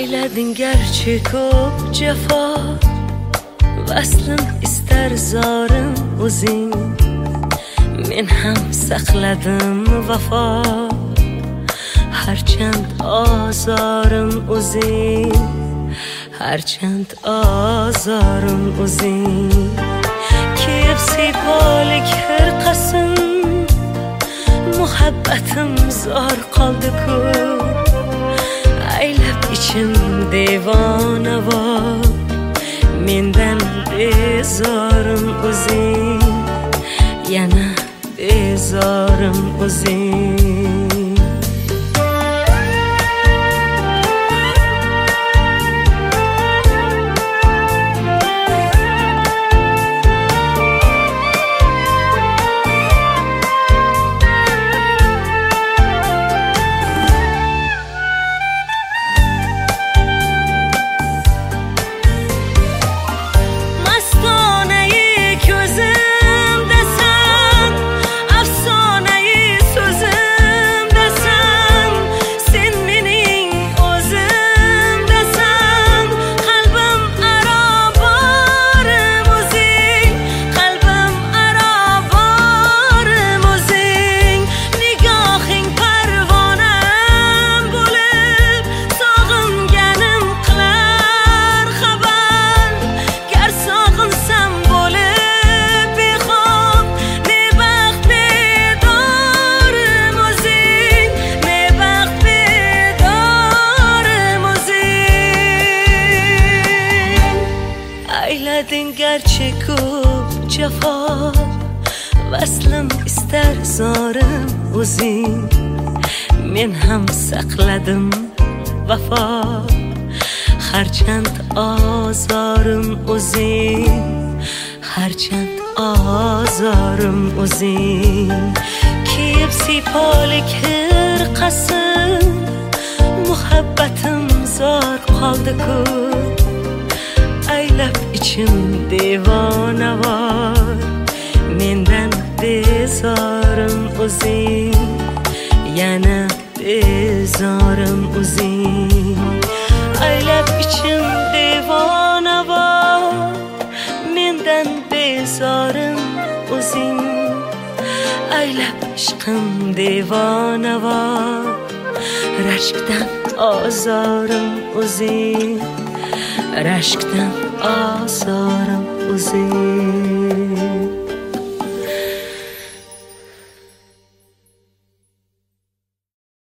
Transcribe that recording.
aylading garchi ko'p jafo, vaslim istar zorim o'zing. Men ham saqladim vafo, harchand ozorim o'zing, harchand ozorim o'zing. Kiyib siypolik hirqasin, muhabbatim zor qoldi-ku. Aylab ichim devonavor, mendan bezorim o'zing, yana bezorim o'zing. Aylading garchi ko'p jafo, vaslim istar zorim o'zing. Men ham saqladim vafo, harchand ozorim o'zing, harchand ozorim o'zing. Kiyib siypolik hirqasin, muhabbatim zor qoldi-ku. Aylab ichim devonavor, mendan bezorim o'zing, yana bezorim o'zing. Aylab ichim devonavor, mendan bezorim o'zing. Aylab ishqim devonavor, rashkdan ozorim o'zing, rashkdan ozorim o'zing.